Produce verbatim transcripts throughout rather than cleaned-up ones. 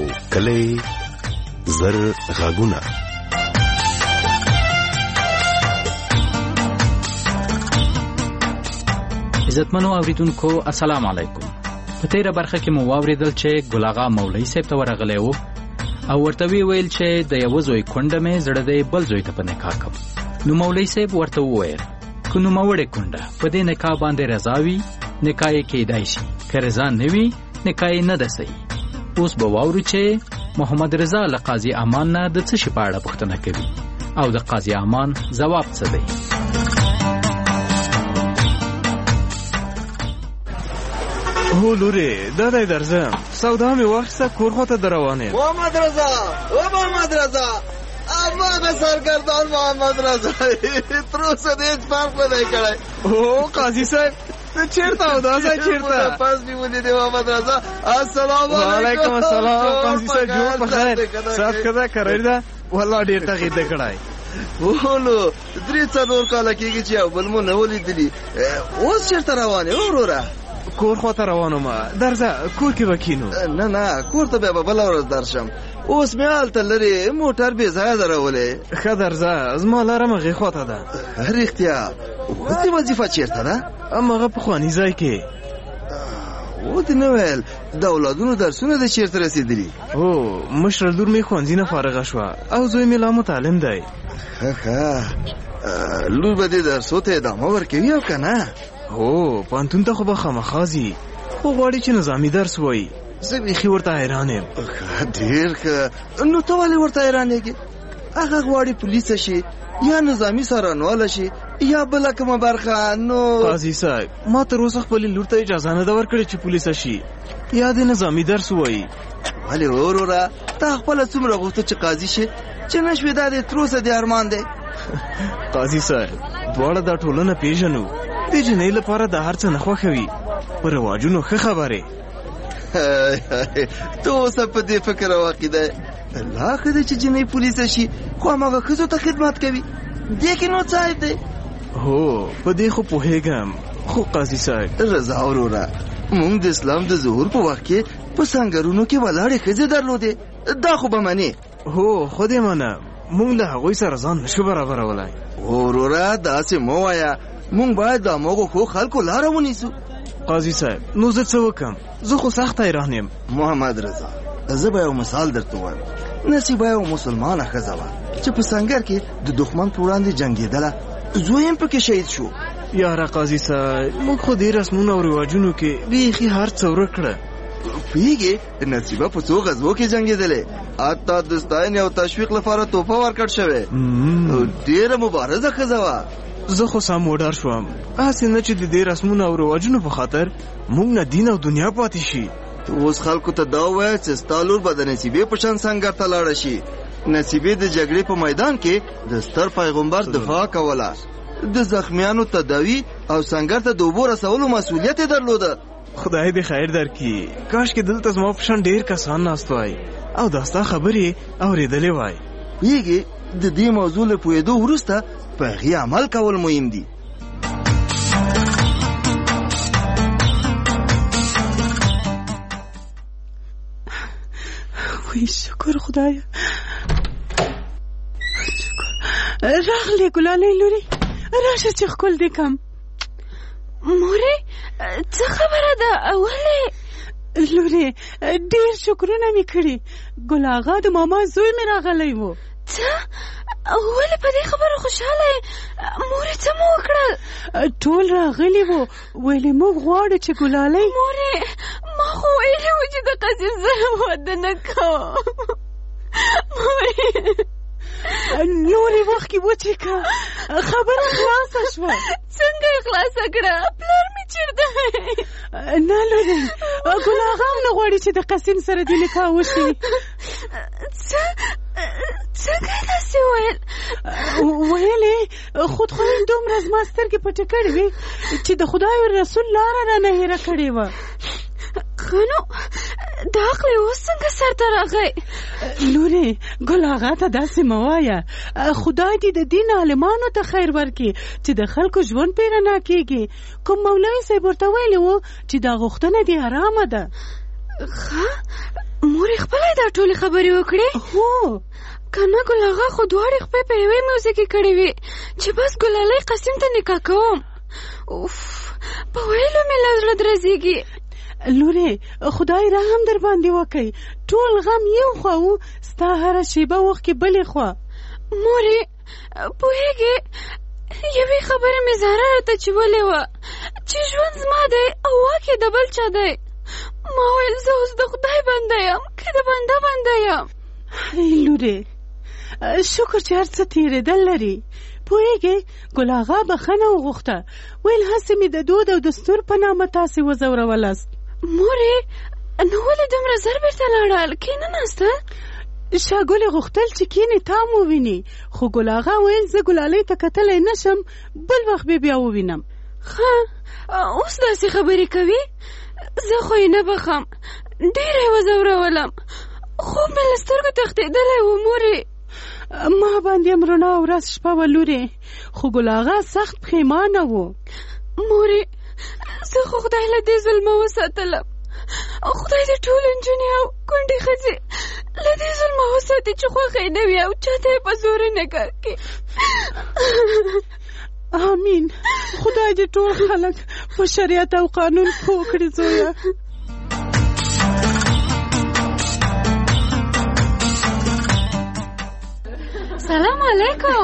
کلی زر غاګونه. عزتمنو اوریدونکو السلام علیکم. په تیره برخه کې مو واوریدل چې ګل اغا مولوي صاحب ته ورغلی و او ورته ویل چې د یو زوی کونډه مې زړه دی بل زوی ته په نکاح کوم. نو مولوي صاحب ورته وویل که نوموړې کونډه په دې نکاح باندې رضا وي نکاح یې کېدای شي، که رضا نه وي نکاح یې نه ده صحیح. اوس به واورو چې محمد رضا له قاضي امان نه د څه شي په اړه پوښتنه کوي او د قاضي امان ځواب څه دی. هو لورې دا دی درځم، سودا مې واخیسته کور خواته در روان یم. محمد رضا و محمد رضا اماغه سرګردان محمد رضا تر اوسه دې هیڅ فرق نه دی کړی. او قاضي صاحب ته چېرته او دا ځای چېرته؟ پس مې ولیدې محمد رضا. السلام علیکم. وعلیکم السلام. قاضي صاحب جوړ په خیر، صاحب کده کرایي ده؟ والله ډېر تغیر دی کړی. ولو درې څلور کاله کېږي چې یو بل مو نه ولیدلي. اوس چېرته روان یې وروره؟ کور خواته روانم. درځه کور کې به کینو. نه نه کور ته بیا به بله ورځ درشم. اوس مې هلته لرې موټر بې ځایه درولې. ښه درځه، زما لاره مغې خواته ده. رښتیا اوس دې وظیفه چېرته ده؟ هماغه پخواني ځای کې. و دې نه ویل د اولادونو درسونه دې چېرته رسېدلي؟ هو مشره لور مې ښوونځي نه فارغه شوه او زوی مې لا متعلم دی. ښه ښه لور به دې درسو ته ادامه ورکوي او که نه؟ هو پوهنتون ته خو به خامخا ځي، خو غواړي چې نظامي درس وایي. زه بیخي ورته حیران یم. ډېر ښه. نو ته ولې ورته حیرانېږې؟ هغه غواړي پولیسه شي یا نظامي څارنواله شي یا بله کومه برخه. نو قاضي صاحب ما تر اوسه خپلې لور ته اجازه نه ده ورکړې چې پولیسه شي یا د نظامي درس وایي. ولې وروره تا خپله څومره غوښته چې قاضي شي چې نه شوې؟ دا دې تر اوسه دې ارمان دی. قاضي صاحب دواړه دا ټولنه پېژنو، د جنۍ لپاره د هر څه نه خوښوي، په رواجونو ښه خبرې. ته اوسه په دې فکر او عقیده لا ښه دی چې جنۍ پولیسه شي خو هماغه ښځو ته خدمت کوي. دې کې نو څه عیب دی؟ هو په دې خو پوهېږم، خو قاضي صاحب رضا وروره موږ د اسلام د ظهور په وخت کې په سنګرونو کې ولاړې ښځې درلودې، دا خو به منې؟ هو خو دې منم، موږ له هغوی سره ځان نشو برابرولی. وروره داسې مه وایه، مونږ باید د هماغو ښو خلکو لاره ونیسو. قاضي صاحب نو زه څه وکم؟ زه خو سخت حیران یم. محمد رضا زه به یو مثال درته وایم. نصیبه یو مسلمانه ښځه وه چې په سنګر کې د دښمن په وړاندې جنګېدله، زوی هم پکې شهید شو. یاره قاضي صاحب موږ خو دې رسمونو او رواجونو کې بیخي هر څه ورک کړه. پوهېږې نصیبه په څو غزوو کې جنګېدلې، حتی د ستاینې او تشویق لپاره توپه ورکړ شوې. ډېره مبارزه ښځه وه. زه خو سم وډار شوم، هسې نه چې د دې رسمونو او رواجونو په خاطر موږ نه دین او دنیا پاتې شي. اوس خلکو ته دا ووایه چې ستا لور به د نصیبې په شان سنګر ته لاړه شي. نصیبې د جګړې په میدان کې د ستر پیغمبر دفاع کوله، د زخمیانو تداوی او سنګر ته د اوبو رسولو مسؤلیت یې درلوده. خدای دې خیر درکړي، کاش کې دلته زما په شان ډېر کسان ناست وای او دا ستا خبرې اورېدلې وای. پوهېږې د دې موضوع له پوهېدو وروسته په هغې عمل کول مهم دي. وای شکر خدایا، راغلی ګلالۍ لورې، راشه چې ښکل دې کم. مورې څه خبره ده؟ ولې لورې ډېر شکرونه مې کړي، ګل اغا د ماما زوی مې راغلی و. څه؟ ولې په دې خبره خوشحاله یې؟ مورې څه مو وکړل؟ ټول راغلي وو، ویلې موږ غواړو چې ګلالۍ. مورې ما خو ویلي وو چې د قاسم سره واده نه کوم. مورې نورې وخت کې وچېکه، خبره خلاصه شوه. څنګه یې خلاصه کړه؟ پلار مې چېرته دی؟ نه لورې ګل اغا هم نه غواړي چې د قاسم سره دې نکاح وشي. څه څنګه یې داسې ویل؟ ویلې خود خو یې دومره زما سترګې پټې کړې وې چې د خدای او رسول لاره رانه هېره کړې وه. ښه نو دا عقل یې اوس څنګه سر ته راغی؟ لورې ګل اغا ته داسې مه وایه، خدای دې د دین عالمانو ته خیر ورکړي چې د خلکو ژوند پرې رڼا کېږي. کوم مولوي صاحب ورته ویلي وو چې دا غوښتنه دې حرامه ده. ښه مورې خپله دا ټولې خبرې وکړې؟ هو که نه ګل اغا خو دواړې خپې په یوې موزه کې کړې وې چې بس ګلالۍ قسیم ته نکاح کوم. اوف په ویلو مې له زړه درزېږي. لورې خدای رحم در باندې وکړي، ټول غم یو خوا و، ستا هره شیبه وخت کې بلې خوا. مورې پوهېږې یوې خبرې مې زهره راته چولې وه چې ژوند زما دی او واک یې د بل چا دی. ما ویل زه اوس د خدای بنده یم که د بنده بنده یم. لورې شکر چې هر څه تېرېدل لري. پوهېږې ګل اغا بخښنه وغوښته، ویل هسې مې د دود او دستور په نامه تاسې وځورولاست. مورې نو ولې دومره زر بېرته لاړل؟ کېنناستل؟ شاګلې غوښتل چې کینې تام وویني، خو ګل اغا ویل زه ګلالۍ ته کتلی نشم، بل وخت به بیا ووینم. ښه اوس داسې خبرې کوي؟ زه خو یې نه بخم، ډېره یې وځورولم، خوب مې له سترګو تښتېدلی و. مورې ما باندې هم رڼا ورځ شپه وه لورې، خو ګل اغا سخت پښیمانه و. مورې زه خو خدای له دې ظلمه وساتلم، خدای دې ټول نجونې او کونډې ښځې له دې ظلمه وساتي چې خوښه یې نه وي او چاته یې په زور نکاح کړي. آمین. خدای دې ټول خلک په شریعت او قانون پوه کړي. زویه سلام علیکم.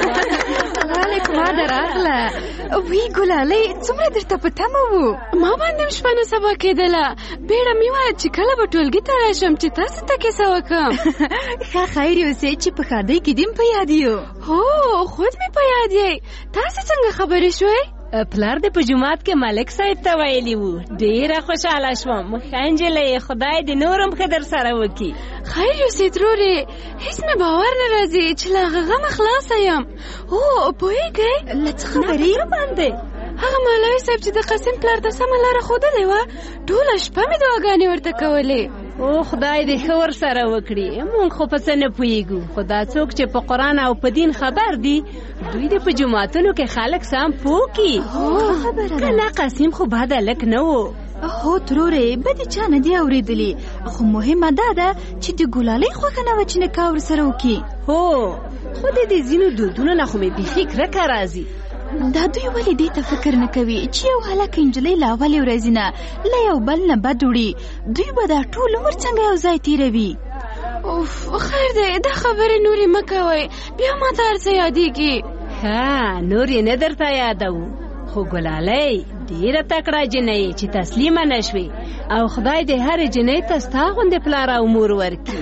وعلیکم عاده راغله. وی ګلالۍ څومره درته په تمه وو؟ ما باندې هم شپه نه سبا کېدله، بیړه مې وه چې کله به ټولګي ته راشم چې تاسو ته کیسه وکړم. ښه خیر یوسې چې په ښادۍ کې دې م په یاد یو. هو خود مې په یاد یې. تاسو څنګه خبرې شوئ؟ پلار دې په جومات کې ملک صاحب ته ویلي وو. ډېره خوشحاله شوم. ښه نجلۍ، خدای دې نورم ښه در سره وکړي. خیر یوسې ترورې، هېڅ مې باور نه راځي چې له هغه غمه خلاصه یم. هو پوهېږئ له څه خبرې باندې هغه مولوي صاحب چې د قسیم پلار ته سمه لاره ښودلې وه، ټوله شپه مې دعاګانې ورته کولې. او خدای دې ښه ور سره وکړي. مونږ خو په څه نه پوهېږو، خو دا څوک چې په قرآن او په دین خبر دي دوی دې په جوماتونو کې خلک سم پوه کړي. که نه قسیم خو بد هلک نه و. هو ترورې بدې چا نه دي اورېدلي، خو مهمه دا ده چې د ګلالۍ خوښه نه وه چې نکاح ورسره وکړي. هو خو د دې ځینو دودونو نه خو مې بیخي کرکه راځي. دا دوی ولې دې ته فکر نه کوي چې یو هلک نجلۍ له اولې ورځې نه له یو بل نه بد وړي، دوی به دا ټول عمر څنګه یو ځای تېروي؟ اوف خیر دی، دا خبرې نورې مه کوئ، بیا ماته هر څه یادېږي. ښه نور یې نه درته یادوو، خو ګلالۍ ډېره تکړه جنۍ چې تسلیمه نه شوې، او خدای دې هرې جنۍ ته ستا غوندې پلار او مور ورکړي.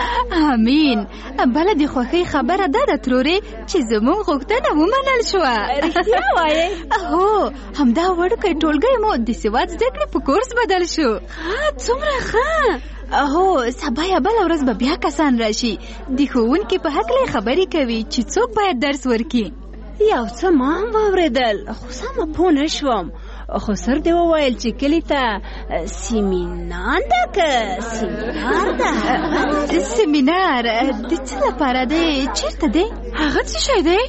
امین. بله د خوښۍ خبره دا ده ترورې چې زموږ غوښتنه ومنل شوه. رښتیا وایې؟ هو همدا وړوکی ټولګی مو د سواد زده کړې په کورس بدل شو. ښه څومره ښه. هو سبا یا بله ورځ به بیا کسان راشي، د ښوونکي په هکله خبرې کوي چې څوک باید درس ورکړي. یو څه ما هم واورېدل، خو سمه پوه نه شوم. خو سر دې وویل چې کلي ته سیمینار ده که سیمینار ده؟ سیمینار د څه لپاره دی؟ چېرته دی؟ هغه څه شی دی؟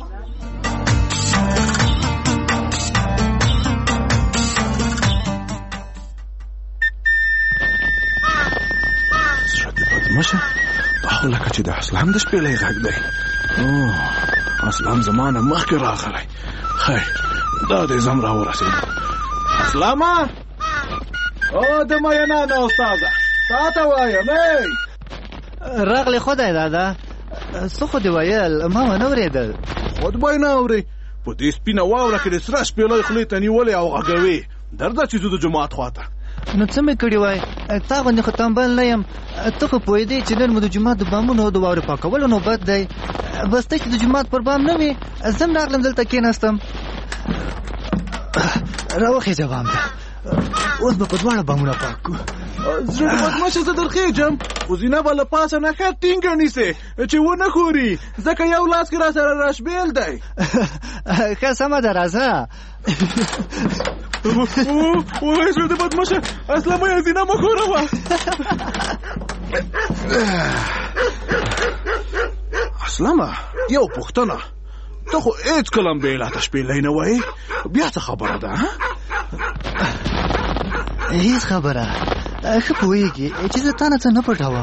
زړه دې بدمشه، دا خو لکه چې د اسلام د شپېلۍ غږ دی. اسلام زمانه مخکې راغلی. خیر دا دې زم را ورسېد. اسلامه او د مینانه استاده تا ته وایم راغلی. خدای دادا څه خو دې ویل ما ونه اورېدل. خود به یې نه اورې، په دې سپینه واوره کې د سره شپېلۍ خولې ته نیولې او غږوې. درځه چې زه د جومات خواته. نو څه مې کړي وای؟ تا غوندې خو تنبل نه یم. ته خو پوهېدې چې نن مو د جومات د بامونو او د واورې پاکولو نوبت دی. بس ته چې د جومات پر بام نه وي، زه هم راغلم دلته کېناستم. راوخېږه بام ته، اوس به په دواړه بامونه پاک کړو. زړه دې بدمشه، زه درخېږم، خو زینه به له پاسه نه ښه ټینګه نیسې چې ونه ښوري، ځکه یو لاس کې را سره راشبېل دی. ښه سمه ده، راځه. وای زړه دې بدمشه، اسلامه یې زینه مه ښوروه. اسلامه یو پوښتنه، ته خو هېڅ کله هم بېله ته شپېلۍ نه وایې، بیا څه خبره ده؟ هېڅ خبره. ښه پوهېږي چې زه تا نه څه نه پټوه.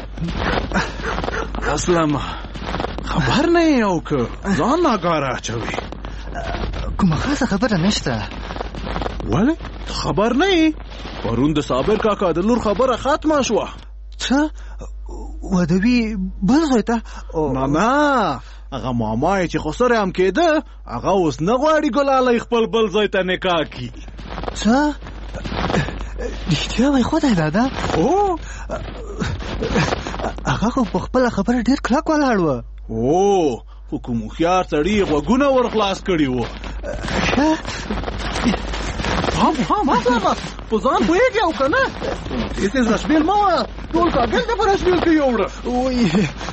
اسلم خبر نه یې او که ځان ناګاره اچوي؟ کومه خاصه خبره نشته. ولې خبر نه یې؟ پرون د صابر کاکا د لور خبره ختمه شوه. څه ودوي بل ځای ته؟ نه نه هغه ماما یې چې خو سره هم کېده هغه اوس نه غواړي ګلالی خپل بل ځای ته نکاح کي. څه رښتیا وایي خدای دادا؟ هو هغه خو په خپله خبره ډېر کلک ولاړ وه. او خو کوم هوښیار سړي یې غوږونه ور خلاص کړي وو. هم هم اسلامه په ځان پوهېږي او که نه داسې زشبېل مه وه ټول کاږل ته په رشبېل کې یوړه. وایي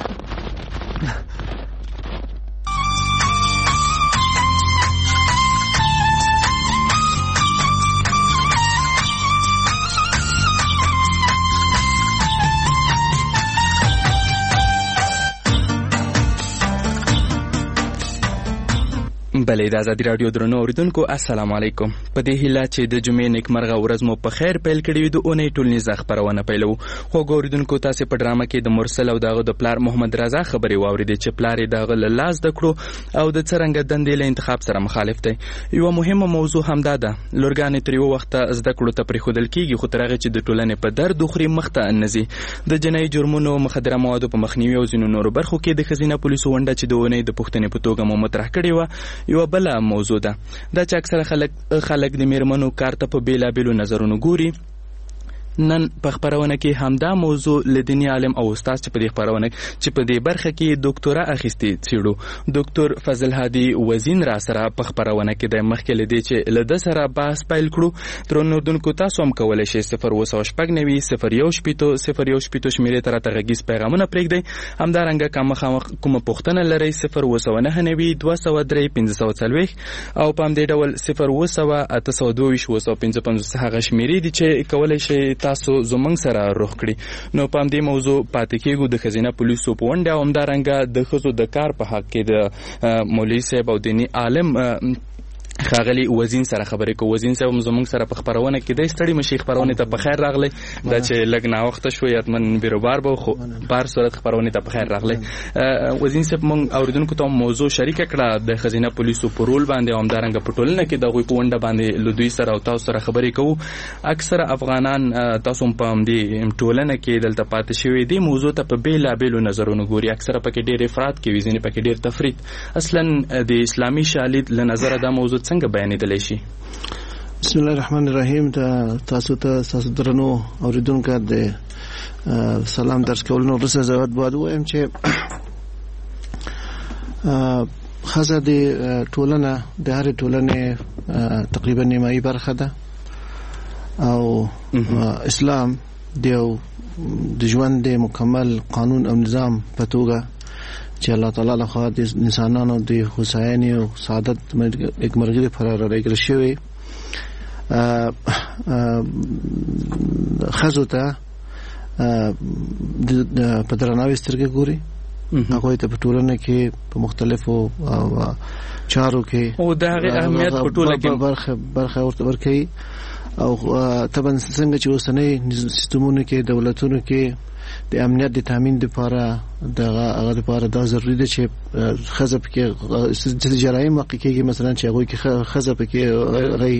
بلې د ازادي راډیو درنو اوریدونکو السلام علیکم. په دې هیله چې د جمعې نیکمرغه ورځ مو په خیر پیل کړې وي د اونۍ ټولنیزه خپرونه پیلوو. خوږو اوریدونکو تاسې په ډرامه کې د مرسل او د هغه د پلار محمد رضا خبرې واورېدې چې پلار یې د هغه له لاس زده کړو او د څرنګه دندې له انتخاب سره مخالف دی. یوه مهمه موضوع همدا ده لورګانې تر یوه وخته زده کړو ته پرېښودل کېږي خو تر هغې چې د ټولنې په درد وخوري مخ ته نه ځي. د جنایي جرمونو مخدره موادو په مخنیوي او ځینو نورو برخو کې د ښځینه پولیسو ونډه چې د اونۍ د پوښتنې په توګه مو مطرح کړې وه یوه بله موضوع ده. دا چې اکثره خلک خلک د میرمنو کار ته په بېلابېلو نظرونو ګوري. نن په خپرونه کې همدا موضوع له دیني عالم او استاد چې په دې خپرونه چې په دې برخه کې ډاکټورا اخیستې څېړو ډاکټر فضل هادي وزین را سره په خپرونه کې د مخکې له دې چې له ده سره بحث پیل کړو. درنو اردونکو تاسو هم کولی شئ صفر اوه سوه شپږ نوي صفر یو شپېتو صفر یو شپېتو شمېرې ته راته غږیز پیغامونه پرېږدئ. همدارنګه که مخامخ کومه پوښتنه لرئ صفر اوه سوه نهه نوي دوه سوه درې پنځه سوه څلوېښت او په همدې ډول صفر اوه سوه اته سوه دوه ویشت اوه سوه پنځه پنځوس هغه شمېرې دي چې کولی شئ تاسو زموږ سره روغ کړي. نو په همدې موضوع پاتې کېږو د ښځینه پولیسو په ونډه او همدارنګه د ښځو د کار په حق کې د مولوي صاحب او دیني عالم ښاغلي وزین سره خبرې کوو. وزین صاحب هم زموږ سره په خپرونه کې دی. ستړي مشي خپرونې ته په خیر راغلی. دا چې لږ ناوخته شو یتمن بیروبار به خو بار صورت خپرونې ته په خیر راغلی. وزین صاحب موږ اوریدونکو ته موضوع شریکه کړه د ښځینه پولیسو په رول باندې او همدارنګه په ټولنه کې د هغوی په ونډه باندې له دوی سره او تاسو سره خبرې کوو. اکثره افغانان تاسو هم په همدې ټولنه کې دلته پاتې شوي دي موضوع ته په بېلابېلو نظرونو ګوري. اکثره پکې ډېر افراط کوي ځینې پکې ډېر تفرید. اصلا د اسلامي شالید له نظره دا موضوع څنګه بیانېدلی شي؟ بسم الله الرحمن الرحیم. تاسو ته تاسو درنو اوریدونکو د سلام درس کولو وروسته زه باید ووایم چې ښځه د ټولنه د هرې ټولنې تقریبا نیمایي برخه ده او اسلام د یو د ژوند د مکمل قانون او نظام په توګه چې الله تعالی لخوا د انسانانو د هوساینې او سعادت نیکمرغۍ لپاره رالیږل شوی ښځو ته په درناوي سترګې ګوري. هغوی ته په ټولنه کې په مختلفو چارو کې او د هغې اهمیت په ټوله کې برخه ورته ورکوي. او طبعا څنګه چې اوسنۍ سیستمونو کې دولتونو کې د امنیت د تامین لپاره دغه هغه لپاره دا ضروري ده چې ښځه پکې چې جرایم واقع کېږي مثلا چې هغوی کې ښځه پکې غي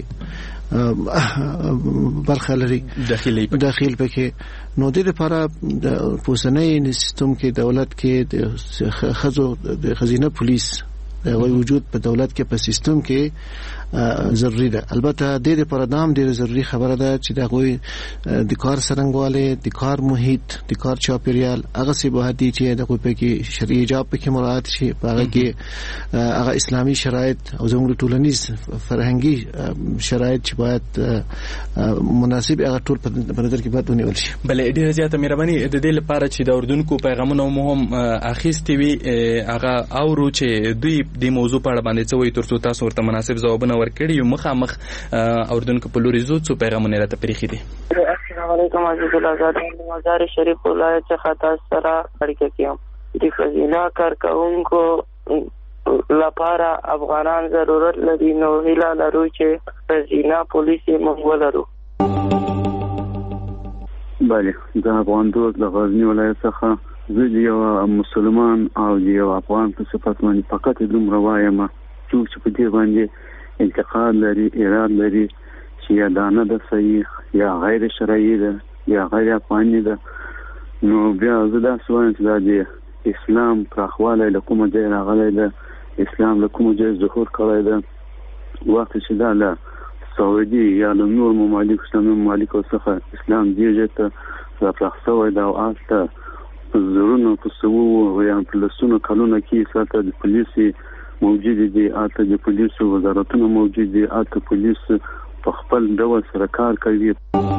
برخه لري داخل پکې. نو دې لپاره د اوسنۍ سیستم کې دولت کې د ښځو د ښځینه پولیس د وجود په دولت کې په سیستم کې ضروری ده. البته د دې لپاره دا هم ډېره ضروری خبره ده چې د هغوی د کار څرنګوالی د کار محیط د کار چاپیریال هغسې باید دي چې د هغوی پکې شرعي حجاب پکې مراعات شي. په هغه کې هغه اسلامي شرایط او زموږ ټولنیز فرهنګي شرایط چې باید مناسب هغه ټول په نظر کې باید ونیول شي. بلې ډېره زیاته مهرباني د دې لپاره چې د اردونکو پیغامونه مو هم اخیستي وي هغه اورو چې دوی د موضوع په اړه باندې څه وایي تر څو تاسو ورته مناسب ځوابونه ورکړي یو. مخامخ اردونکو په لوري زو څو پیغامونه راته پرېښي دي. السلام علیکم عزیز الازاد مزار شریف ولایت څخه تاسو سره اړیکه کوم. د ښځینه کارکوونکو لپاره افغانان ضرورت لري نو هیله لرو چې ښځینه پولیس موږ ولرو. بله د افغان دوست د غزنی ولایت څخه زه د یو مسلمان او د یو افغان په صفت باندې فقط دومره وایم څوک چې په دې باندې انتقاد لري اراد لري چې یا دانه د صحیح یا غیر شرعي ده یا غیر افغاني ده نو بیا زه داسې وایم چې دا د اسلام پراخوالی له کومه ځای راغلی ده اسلام له کومه ځای ظهور کړی ده وخت چې دا له سعودي یا له نور ممالک اسلامي ممالکو څخه اسلام دې ځای ته راپراخ شوی ده او هلته په زرونو په سوو یا په لسونو کلونو کې هلته د پولیسو موجود دي هلته د پولیسو وزارتونه موجود دي هلته پولیس په خپل ډول سره کار کوي.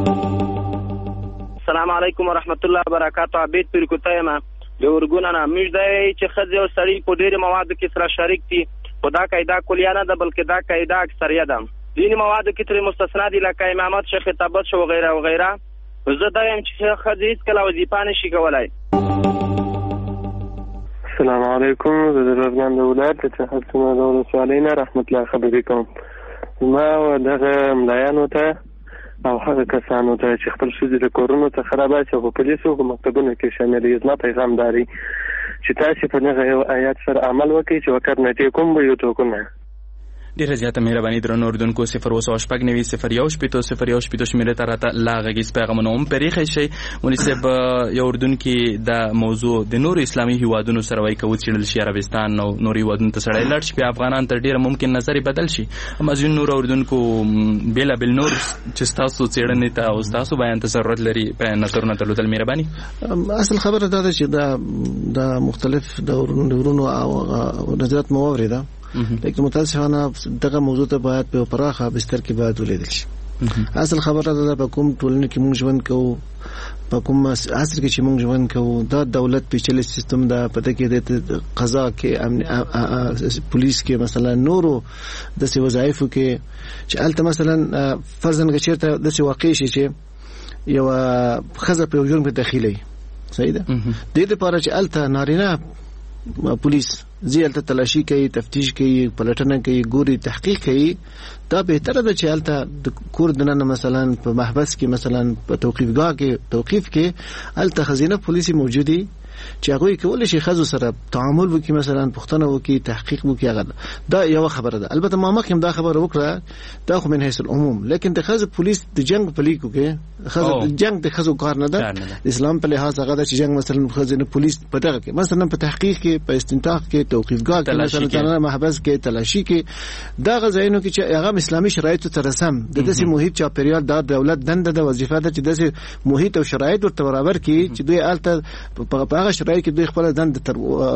السلام علیکم ورحمت الله وبرکاته. عبید پیر کوتایم له ورګونه نه موږ دی چې خځې او سړي په ډېرو موادو کې سره شریک دي خو دا قاعده کلیه نه ده بلکې دا قاعده اکثریه ده. ځینې موادو کې ترې مستثنا دي لکه امامت شه خطابت شه وغیره وغیره. زه دا یم چې ښځې هېڅکله وظیفه نشي کولی. السلام علیکم. زه د لغمان د ولایت د چهارسینه د ولسوالۍ نه رحمت الله خبرې کوم. ما دغه ملایانو ته او هغه کسانو ته چې خپل ښځې د کورونو څخه راباسي او په پولیسو په مکتبونو کې شامل یې زما پیغام داري چې تاسې په دغه یو آیات سره عمل وکړئ چې وکرنټیکم بیوتکم. ډیره زیاته مهرباني درنو اردوونکو. صفر اوه سوه شپږ نوي صفر یو شپېته صفر یو شپېته شمېرې ته راته لا غږیز پیغامونه هم پرېښی شئ. مولوي صاحب یو اردوونکي دا موضوع د نورو اسلامي هیوادونو سره وایي که وڅېړل شي عربستان او نورو هیوادونو ته سړی لاړ شي بیا افغانان تر ډېره ممکن نظر یې بدل شي. اما ځینو نورو اردوونکو بېلابېل نور چې ستاسو څېړنې ته او ستاسو بیان ته ضرورت لري نظرونه درلودل مهرباني. اصل خبره دا ده چې دا دا مختلف ډولونو او نظرات مو واورېده لیکن متاسفانه دغه موضوع ته باید په پراخه بستر کې باید ولیدل شي. اصل خبره ده په کوم ټولنه کې موږ ژوند کوو په کوم عصر کې چې موږ ژوند کوو دا دولت پیچلې سیستم ده پته کې د قضا کې پولیس کې مثلا نورو د سی وظایفو کې چې الته مثلا فرضاً چیرته د سی واقع شي چې یو خزه په جرم کې داخلي صحیح ده د دې لپاره چې الته نارینه پولیس زیالته تلاشي کوي تفتیش کوي پلټنه کوي ګوري تحقیق کوي دا بهتره ده چې الته د کور دننه مثلا په محبس کې مثلا په توقیفګاه کې توقیف کې الته خزینه پولیسي موجودي چې هغه کولای شي خزو سره تعامل وکړي مثلا پښتنه وکړي تحقیق وکړي هغه دا یو خبره ده. البته ما مخکې دا خبره وکړه دا خو من حیث العموم لیکن د خزو پولیس د جنگ په لیکو کې خزو د جنگ د خزو کار نه ده. اسلام په لحاظ هغه د جنگ مثلا خزینه پولیس په دغه کې مثلا په تحقیق کې په استنتاق کې توقیفګاه کې مثلا محبس کې تلاشي کې دا غزاینو کې چې هغه اسلامي شرایط سره سم د داسې محیط چاپیریال د دولت دنده د وظیفه ده چې داسې محیط او شرایط ورته برابر کړي چې دوی الته په شرایط کې دوی خپل دند تر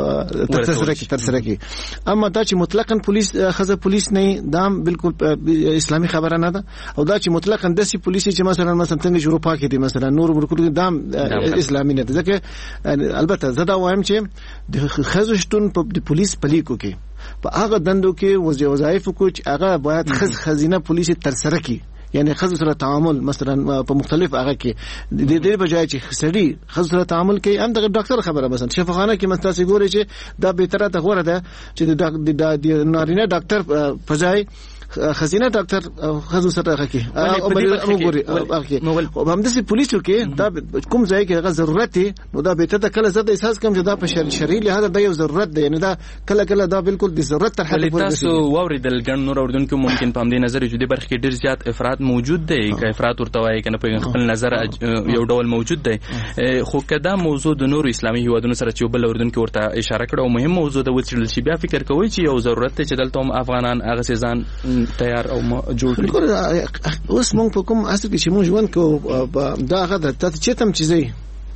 تر سره تر سره کې. اما دا چې مطلقاً پولیس خزه پولیس نه دا بالکل اسلامي خبره نه ده او دا چې مطلقاً داسې پولیس چې مثلا مثلا څنګه اروپا کې دي مثلا نور ملکونو کې دا اسلامي نه ده. ځکه البته زه دا وایم چې د خزو شتون په پولیس پلیکو کې په هغه دندو کې وظایف کو چې هغه باید خز خزینه پولیس تر سره کې یعنی خزو سره تعامل مثلا په مختلف هغه کې د دې بجای چې سړي خزو سره تعامل کوي هم د ډاکټر خبره مثلا شفاخانه کې مستاسي ګوري چې دا به تر ته غوړه ده چې د نارینه ډاکټر فزای خزینه ډاکټر خزو سره هغه کې او وګوري او هم د پولیسو کې دا کوم ځای کې هغه ضرورت دی نو دا به ته کله زده احساس کوم چې دا په شرعي لحاظ دا یو ضرورت دی یعنی دا کله کله دا بالکل د ضرورت تر حد پورې تاسو واوریدل ګڼ نور اردوونکو ممکن په دې نظر چې د برخې کې ډیر زیات افراط موجود دی که افراط ورته وایي کنه په خپل نظر یو ډول موجود دی خو کدا موضوع د نورو اسلامي هیوادونو سره چې بل اردوونکو ورته اشاره کړو مهم موضوع د وڅېړل شي بیا فکر کوي چې یو ضرورت دی چې دلته هم افغانان هغه سيزان تیار او جوړ کړي. اوس موږ په کوم اصل کې چې موږ ژوند کوو دا هغه د چتم چیزي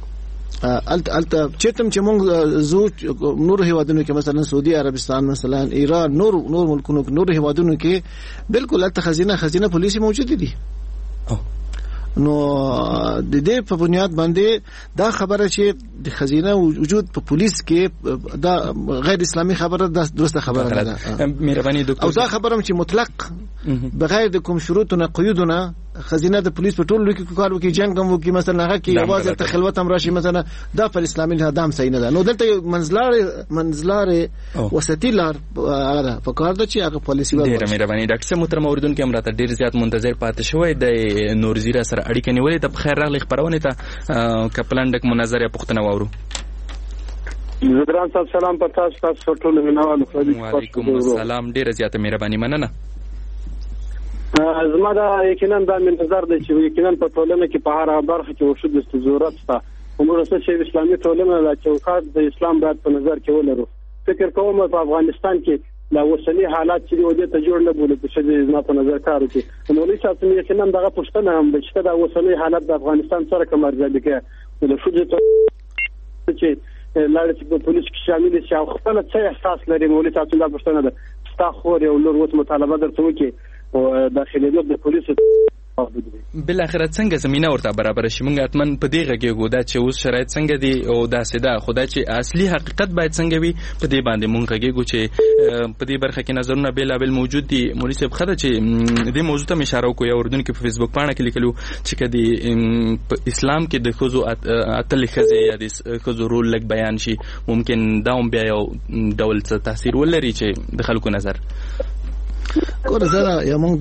الت الت چتم چې موږ زو نور هیوادونو کې مثلا سعودي عربستان مثلا ایران نور نور ملکونو نور هیوادونو کې بالکل الت خزینه خزینه پولیسي موجود دي. نو د دې په بنیاد باندې دا خبره چې د خزینه وجود په پولیس کې دا غیر اسلامي خبره ده درسته خبره ده. مهرباني دکتور او دا خبره چې مطلق بغیر د کوم شروطونه قیودونه خزینه د پولیس په ټول لوي کې کار وکي جنگ هم وکي مثلا هغه کې आवाज ته خلوت هم راشي مثلا دا پر اسلامي هدام صحیح نه ده نو دلته منځلار منځلار وسطي لار هغه په کار ده چې هغه پالیسي وایي ډیر مهرباني ډاکټر صاحب محترم اوریدونکو هم راته ډیر زیات منتظر پاتې شوی د نورزیرا سره اړیکه نیولې ته بخیر راغلی خبرونه ته کپلان ډک منظر یا پښتنه واورو زدران صاحب سلام په تاسو تاسو ټول مینوالو وعلیکم السلام ډیر زیات مهرباني مننه زما دا یقینا دا من نظر دی چې یقینا په ټولنه کې په هر برخه کې ورشد د ضرورت شته عمر څه چې اسلامي ټولنه د چوکاټ د اسلام باید په نظر کې ولرو فکر کوم په افغانستان کې لا وسلي حالات چې د ته جوړ نه بوله چې زما په نظر کار وکړي مولوی صاحب څنګه یقینا دغه پښتنه هم چې دا وسلي حالات د افغانستان سره کوم ارزښت کې د فوجي چې لاړ چې په پولیس کې شامل شي او خپل څه احساس لري مولوی صاحب څنګه پښتنه ده ستا خور یو لور وته مطالبه درته وکړي او داخلي د پولیسو بل اخرت څنګه زمينه ورته برابر شي مونږ اتمن په دې غږیږو دا چې اوس شرایط څنګه دي او دا سده خدای چې اصلي حقیقت باید څنګه وي په دې باندې مونږ غږیږو چې په دې برخه کې نظرونه بیلابل موجود دي مولوی صاحب خدای چې دې موضوع ته اشاره وکړو یا اردن کې په فیسبوک باندې کې لیکلو چې کدي اسلام کې د خزو اتل خزه یا د خزو رول لګ بیان شي ممکن دا هم بیا یو ډول څه تاثیر ولري چې د خلکو نظر ګور زره یا موږ د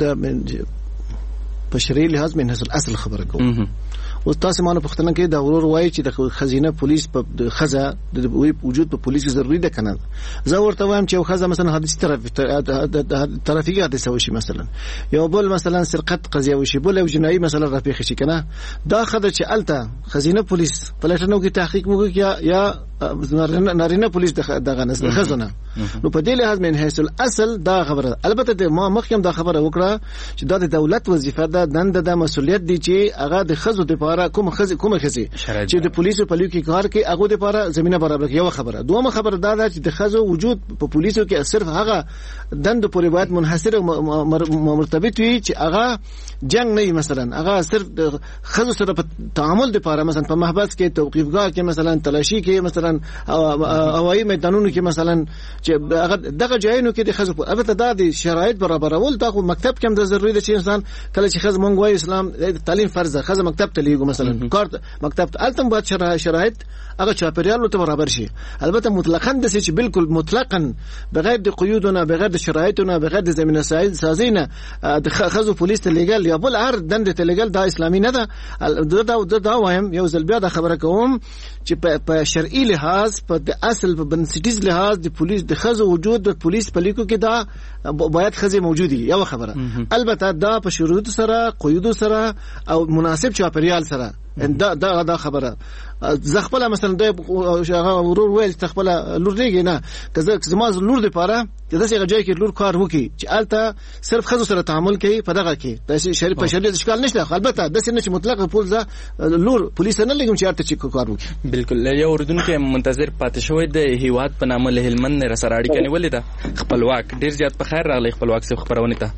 په شرعي لحاظ من حاصل اصل خبره کوم او تاسو مانه پښتنه کې دا ورور وایي چې د خزینه پولیس په خزه د وجود په پولیس کې ضروری ده کنه زه ورته وایم چې خزه مثلا حادثه طرف ترافیکي حادثه وشي مثلا یو بل مثلا سرقت قضیه وشي بل او جنایي مثلا رافیق شي کنه دا خزه چې الته خزینه پولیس پلاتنو کې تحقیق وکړي یا یا نارینه پولیس دغه نسل خزونه نو په دې لحاظ من حیث الاصل دا خبره البته ما مخکې دا خبره وکړه چې دا د دولت وظیفه ده دنده د مسولیت دي چې هغه د خزو د لپاره کوم خزي کوم خزي چې د پولیسو په لوي کې کار کوي هغه د لپاره زمينه برابر یو خبره دومره خبره دا ده چې د خزو وجود په پولیسو کې صرف هغه دند پورې باید منحصر او مرتبط وي چې هغه جنگ نه مثلا هغه صرف د خزو سره په تعامل د لپاره مثلا په محبس کې توقيفګاه کې مثلا تلاشي کې مثلا هوایي میدانونو کې مثلا چې هغه دغه ځایونو کې د خزو البته دا د شرایط برابرول دا خو مکتب کې هم د ضروري ده چې انسان کله چې خزو مونږ وایي اسلام تعلیم فرض ده خزو مکتب ته لیږو مثلا کار مکتب التم باید شرایط هغه چاپیریال ته برابر شي البته مطلقاً د چې بالکل مطلقاً بغیر د قیودونه بغیر د شرایطونه بغیر د زمینه سازینه د خزو پولیس ته لیګل یا بل هر دند ته لیګل دا اسلامي نه ده دا دا دا وایم یو ځل بیا دا خبره کوم چې په شرعي لحاظ په د اصل په بنسټیز لحاظ د پولیس د خزو وجود د پولیس په لیکو کې دا باید خزي موجودي یو خبره البته دا په شروط سره قیود سره او مناسب چاپیریال سره دا دا دا خبره زغپله مثلا د ورور ویل تخپله لور دیږي نه کزه زما لور دی پاره چې داسې غځای کې لور کار وکي چې الته صرف خزو سره تعامل کوي په دغه کې داسې شریف په شریعت اشکال نشته البته داسې نه چې مطلق پول لور پولیس نه لګم چې ارته چې کار وکي بالکل یو اردوونکو منتظر پاتې شوی د هیواد په نامه له هلمند نه سره اړیکه نیولې ده خپلواک ډیر زیات په خیر راغلی خپلواک څخه خبرونه ته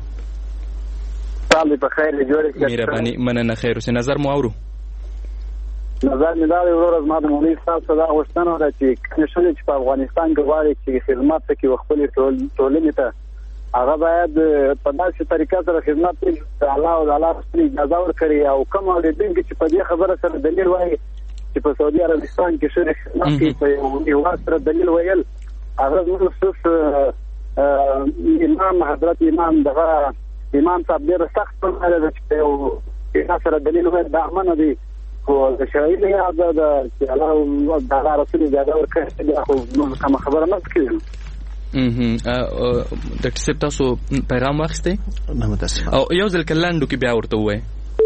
سال په خیر جوړ کړئ مهرباني مننه خیر اوسه نظر مو اورو نظر مې دا ورور از ما د مولوی صاحب صدا غوښتنه ده چې کله چې په افغانستان کې غواړي چې خدمات کې خپل ټولنې ته هغه باید په داسې طریقه سره خدمت کوي چې الله او الله رسول اجازه ورکړي او کوم اوریدونکي چې په دې خبره سره دلیل وایي چې په سعودي عربستان کې شریک خدمت کوي په یو سره دلیل ویل هغه مخصوص امام حضرت امام دغه امام صاحب ډېر سخت په اړه چې یو سره دلیل وایي دا امانه دي او د شرعي لحاظ د الله او الله رسول اجازه ورکړي خو کوم خبره نه کوي ډاکټر صاحب تاسو پیغام واخیسته نه متاسف او یو ځل کلاندو کې بیا ورته وای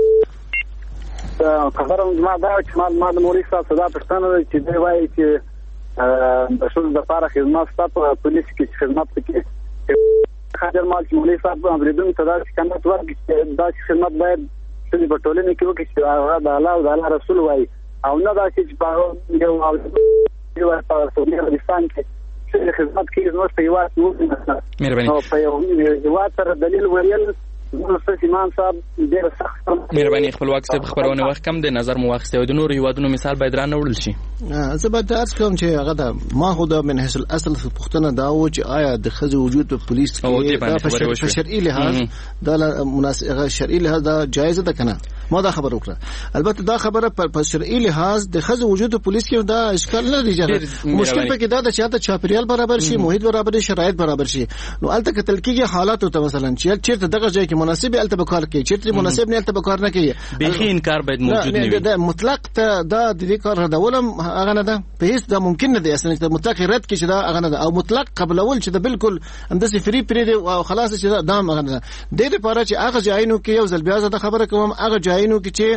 خبره ما دا چې ما ما د مولوی صاحب صدا پښتنه چې دی وایي چې د شول د لپاره خدمت ستاسو پولیس کې خدمت کوي خاطر ما چې مولوی صاحب امریدون تدا چې کنه ورکړي دا خدمت باید چې په ټولنه کې وکړي چې هغه د الله او د الله رسول وایي او نه دا چې په یو او یو په سعودي عربستان کې چې خدمت کوي نو په یو وخت مهرباني او په یو یو تر دلیل ویل استاد امام صاحب ډېر سخت مهرباني خپلواک صاحب خبرونه وخت کم د نظر مو واخیسته او د نورو هیوادونو مثال باید را نه وړل شي. زه به درس کوم چې هغه د ما خو د من حیث الاصل پوښتنه دا و چې آیا د ښځې وجود په پولیس کې په شرعي لحاظ دا مناسب شرعي لحاظ دا جایز ده کنه؟ ما دا خبر وکړه. البته دا خبره په شرعي لحاظ د ښځې وجود په پولیس کې دا اشکال نه دی. مشکل پکې دا د چاته چاپیریال برابر شي، محیط برابر شي، شرایط برابر شي. نو الته کتل کېږي حالات ته مثلا چې چیرته دغه ځای کې مناسب الته به کار کوي، چیرته مناسب نه الته به کار نه کوي. بهي انکار باید موجود نه وي. دا مطلق ته دا د دې کار ردولم هغه نه ده، په هیڅ دا ممکن نه دی اصلا چې مطلق رد کړي چې دا هغه نه ده، او مطلق قبلول چې دا بالکل اندسي فری پری دی او خلاص چې دا دام هغه نه ده. د دې لپاره چې هغه ځایونو کې یو ځل بیا زه خبره کوم، هغه ځایونو کې چې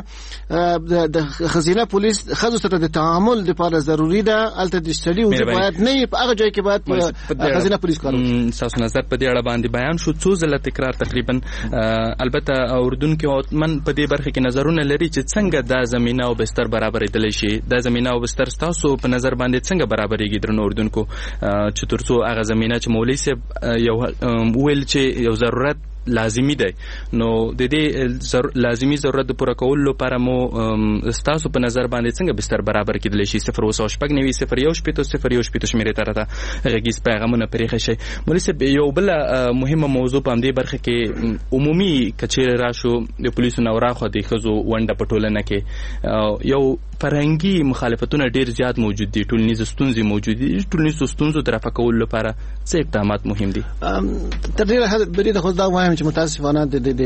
د خزینه پولیس خزو سره د تعامل لپاره ضروری ده، الته د سړي وجود باید نه په هغه ځای کې باید خزینه پولیس کار وکړي. تاسو نظر په دې اړه باندې بیان شو څو ځله تکرار تقریبا. البته اردن کې من په دې برخه کې نظرونه لري چې څنګه دا زمينه او بستر برابرېدل شي. دا زمينه او بستر تاسو په نظر باندې څنګه برابرېږي درنو اردوونکو چې ترڅو هغه زمينه چې مولوي صاحب یو ویل چې یو ضرورت لازمی دی، نو د دې لازمی ضرورت پوره کولو لپاره مو تاسو په نظر باندې څنګه بستر برابر کېدلی شي؟ صفر اوسه شپږ نوي صفر یو شپېته صفر یو شپېته شمیرې ته راته غږیز پیغامونه پرېښه شي. مولوي صاحب یو بله مهمه موضوع په همدې برخه کې عمومي که چیرې راشو د پولیسو نه وراخوا د ښځو ونډه په ټولنه کې یو فرهنګي مخالفتونه ډېر زیات موجود دي، ټولنیز ستونزې موجود دي. ټولنیز ستونزو د رفع کولو لپاره څه اقدامات مهم دي؟ تر ډېره حد بری خو دا وایم چې متاسفانه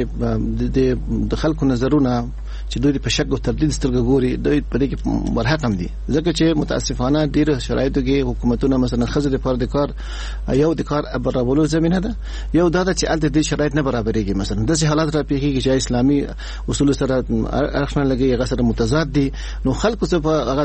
د د خلکو نظرونه چې دوی په شک او تردید سترګې ګوري، دوی په دې کې مرحق هم دي، ځکه چې متاسفانه ډېر شرایطو کې حکومتونه مثلا ښځو لپاره د کار یو د کار برابرولو زمینه ده، یو دا ده چې الته د شرایط نه برابرېږي. مثلا داسې حالات را پیښیږي چې اسلامي اصول سره اړخ نه لګي، هغه سره متضاد دي. نو خلکو څخه هغه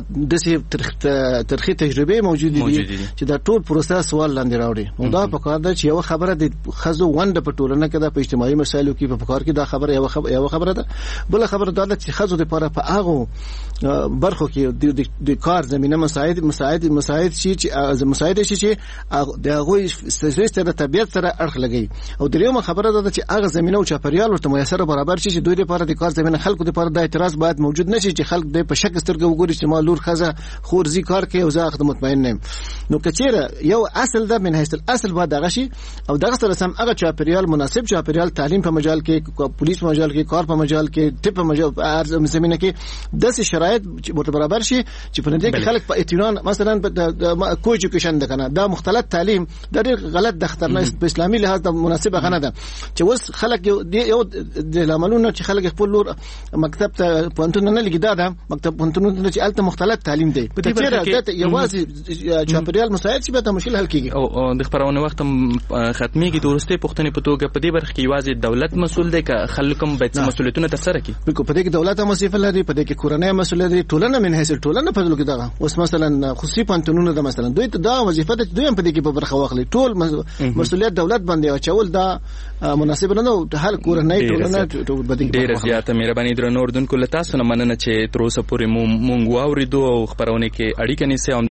داسې ترخی تجربه موجوده دي چې دا ټول پروسه سوال لاندې راوړي. نو دا په کار ده چې یو خبره د ښځو ونډه په ټولنه کې ده، په اجتماعي مسایلو کې په کار کې دا خبره یو خبره یو خبره ده. بل خبره دا چې خزو لپاره په هغه برخو کې د کار زمينه مساعد مساعد مساعد شي چې مساعد شي چې د هغه سره طبيعت سره اړخ لګي. او دریمه خبره ده چې هغه زمينه او چاپیریال ورته میسر برابر شي چې دوی لپاره د کار زمينه خلکو لپاره د اعتراض باید موجود نشي چې خلک د په شک سترګو وګوري چې ما لور خزه خور زی کار کوي او زه خدمت مطمئن نیم. نو کچیره یو اصل ده من حیث الاصل باید دغه شي او دغه سره سم هغه چاپیریال مناسب چاپیریال تعلیم په مجال کې، پولیس په مجال کې، کار په مجال کې، طب په مجال ارزم زمينه کې داسې شرایط برابر شي چې په دې کې خلک په اطمینان مثلا د کو ایجوکیشن ده کنه دا مختلط تعلیم د ډېر غلط د خطرناک په اسلامي لحاظ د مناسبه غنه ده چې وس خلک یو د لاملونو چې خلک خپل لور مکتب ته پونتون نه لګي دا مکتب پونتون چې الته مختلط تعلیم دی په دې کې یوازې چاپیریال مساعد شي به د مشکل حل کیږي. او د خبرونه وخت ختميږي د ورسته پښتنې په توګه په دې برخه کې یوازې دولت مسؤل دی که خلکم به مسؤلیتونه ترسره کړي؟ په دې کې دولت مسؤل لري، په دې کې کورنۍ مسؤل لري، ټولنه من حیث ټولنه په دې کې دا اوس مثلا خصوصي پانتونونه ده مثلا دوی ته دا وظیفه ده دوی هم په دې کې په برخه واخلي، ټول مسؤلیت دولت باندې او چول دا مناسب نه نو هر کورنۍ ټولنه ډېر زیاته مهرباني درنو اردوونکو له تاسو نه مننه چې تر اوسه پورې مونږ واوریدو او خبرونه کې اړیکه نیسئ.